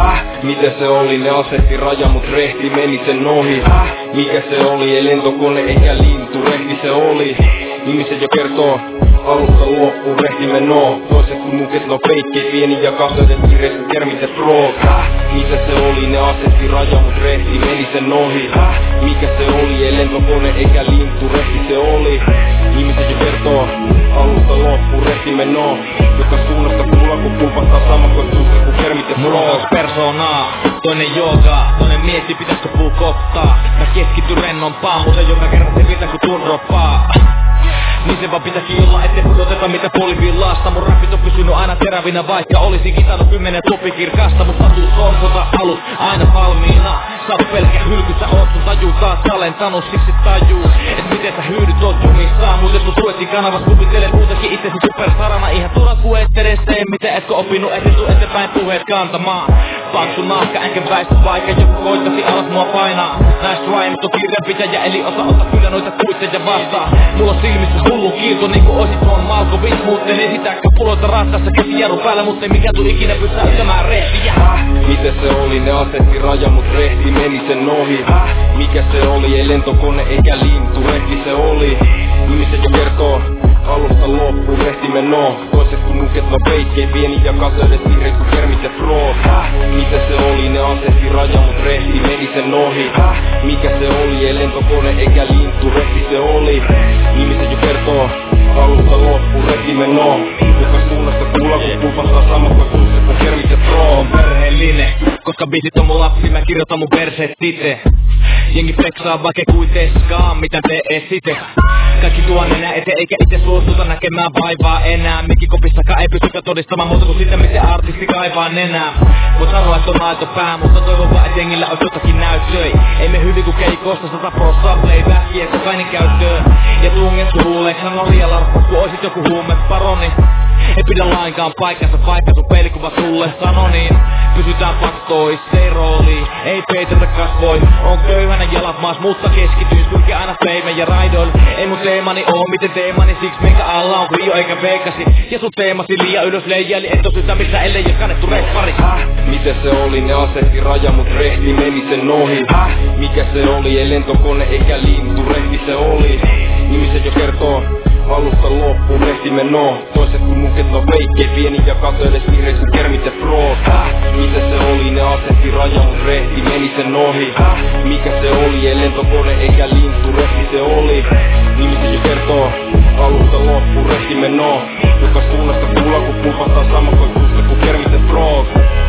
Miten se oli, ne asetti raja mut rehti meni sen ohi. Mikä se oli, ei lentokone eikä lintu, rehti se oli. Nimiset jo kertoo, alusta loppuun rehti menoo. Toiset kun muket no feikkei pieni ja kahtoiset kiireis kun kermiset rook. Mitä se oli, ne asetti raja mut rehti meni sen ohi. Mikä se oli, ei lentokone eikä lintu, rehti se oli. Nimiset jo kertoo, alusta loppuun rehti menoo. Joka suunnasta kuulla kun pulpattaa sama kuin suusta kun kermiset rook. Mulla on persoonaa, toinen joogaa, toinen miettii pitäisikö puu kohtaa. Mä keskityn rennompaa, muuten joka kerran se pitää kun turropaa. Niin se vaan pitääkin olla, ettei pudoteta mitä puolivillasta. Mun rapit on pysynyt aina terävinä, vaikka olisin kitannut 10 topikirkasta. Mut status on sota alus aina valmiina. Sä oot pelkä hylky, sä oot sun taju taas alentanut. Siksi tajuu, et miten sä hyödyt oot jumissaan. Mut jos kun tuettiin kanavas, kuvittelet muutenkin itsesi superstarana. Ihan turha ku et edes tee, miten etkö opinut etetu eteenpäin puheet kantamaan. Paksu nahka enkä väistä, vaikka joku koittasi alas mua painaa. Näistä rhymet on kirjanpitäjä, eli ota kyllä noita kuitteja vastaan. Mulla on silmissä hullu kiilto niinku oisit on Malkovich. Muuten ei sitäkään puloita rattaassa käsijarru päällä, mutta ei mikään tuu ikinä pysäyttämään rehtiä. Miten se oli, ne asetti raja mut rehti meni sen ohi. Mikä se oli, ei lentokone eikä lintu, rehti se oli. Nimiset jo kertoo, alusta loppuun rehti menoo. Toiset kun nuket no feikkei pieni ja katsoidet kiireis kun kermiset rook. Mitä se oli, ne asetti raja mut rehti meni sen ohi. Mikä se oli, ei lentokone eikä lintu, rehti se oli. Nimiset jo kertoo, alusta loppuun rehti menoo. Joka suunnasta kuulla kun pulpattaa sama kuin suusta kun kermiset rook. On perheellinen, koska biisit on mun lapsi, mä kirjoitan mun verseet ite. Jengi flexaa vaikka kuiteskaan, mitä te esite. Kaikki tuo nenä eteen eikä itse suostuta näkemään vaivaa enää. Mikikopissakaan ei pystytä todistamaan muuta kuin sitä, miten artisti kaivaa nenää. Mut sanoa, että on aito pää, mutta toivon vaan, et jengillä ois jotakin näyttöi. Ei me hyvin kun keikosta 100% playbackia kokainin käyttöön. Ja tungettu huuleeks sano liian larppus, kun oisit joku huumeparoni. Ei pidä lainkaan paikkansa, vaikka sun peilikuva sulle sano niin. Pysytään faktoissa, ei rooliin, ei peitetä kasvoi. On köyhänä jalat maas, mutta keskityin sulke aina fame ja raidoille. Ei mun teemani oo miten teemani, siksi minkä alla on Rio eikä Veikasi. Ja sun teemasi liian ylös leijäili, et oo syytä missä ellei oo kannettu reppari. Miten se oli, ne asetti raja mut rehti meni sen ohi. Mikä se oli, ei lentokone eikä lintu, rehti se oli. Nimiset jo kertoo, alusta loppuun rehti menoo. Toiset kun muket no feikkei pieni ja katsoides kiireis kun kermiset rook. Mitä se oli, ne asetti raja mut rehti meni sen ohi. Mikä se oli, ei lentokone eikä lintu, rehti se oli. Nimiset jo kertoo, alusta loppuun rehti menoo. Joka suunnasta kuulla kun pulpattaa sama kuin suusta kun kermiset rook.